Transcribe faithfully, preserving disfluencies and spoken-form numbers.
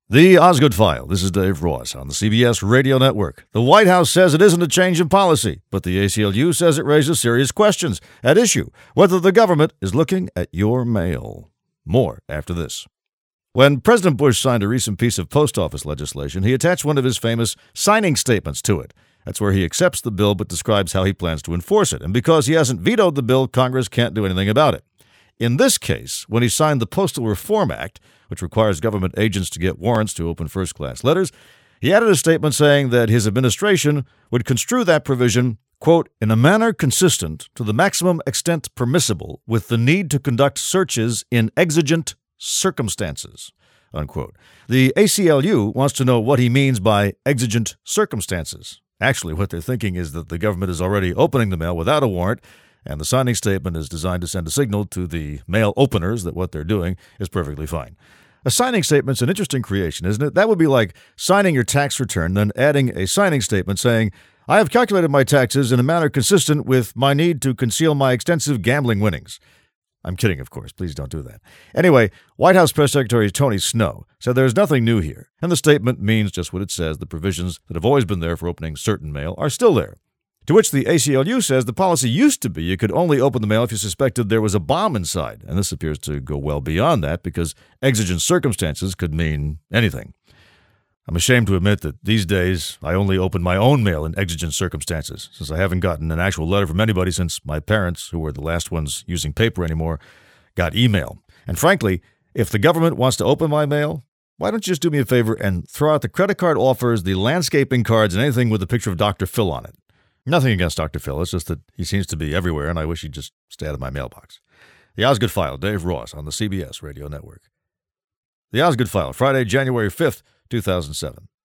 The Osgood File. This is Dave Ross on the C B S Radio Network. The White House says it isn't a change in policy, but the A C L U says it raises serious questions at issue whether the government is looking at your mail. More after this. When President Bush signed a recent piece of post office legislation, he attached one of his famous signing statements to it. That's where he accepts the bill but describes how he plans to enforce it. And because he hasn't vetoed the bill, Congress can't do anything about it. In this case, when he signed the Postal Reform Act, which requires government agents to get warrants to open first-class letters, he added a statement saying that his administration would construe that provision, quote, in a manner consistent to the maximum extent permissible with the need to conduct searches in exigent circumstances, unquote. The A C L U wants to know what he means by exigent circumstances. Actually, what they're thinking is that the government is already opening the mail without a warrant, and the signing statement is designed to send a signal to the mail openers that what they're doing is perfectly fine. A signing statement's an interesting creation, isn't it? That would be like signing your tax return, then adding a signing statement saying, I have calculated my taxes in a manner consistent with my need to conceal my extensive gambling winnings. I'm kidding, of course. Please don't do that. Anyway, White House Press Secretary Tony Snow said there's nothing new here, and the statement means just what it says. The provisions that have always been there for opening certain mail are still there. To which the A C L U says the policy used to be you could only open the mail if you suspected there was a bomb inside, and this appears to go well beyond that because exigent circumstances could mean anything. I'm ashamed to admit that these days I only open my own mail in exigent circumstances, since I haven't gotten an actual letter from anybody since my parents, who were the last ones using paper anymore, got email. And frankly, if the government wants to open my mail, why don't you just do me a favor and throw out the credit card offers, the landscaping cards, and anything with a picture of Doctor Phil on it? Nothing against Doctor Phil, it's just that he seems to be everywhere, and I wish he'd just stay out of my mailbox. The Osgood File, Dave Ross on the C B S Radio Network. The Osgood File, Friday, January fifth, two thousand seven.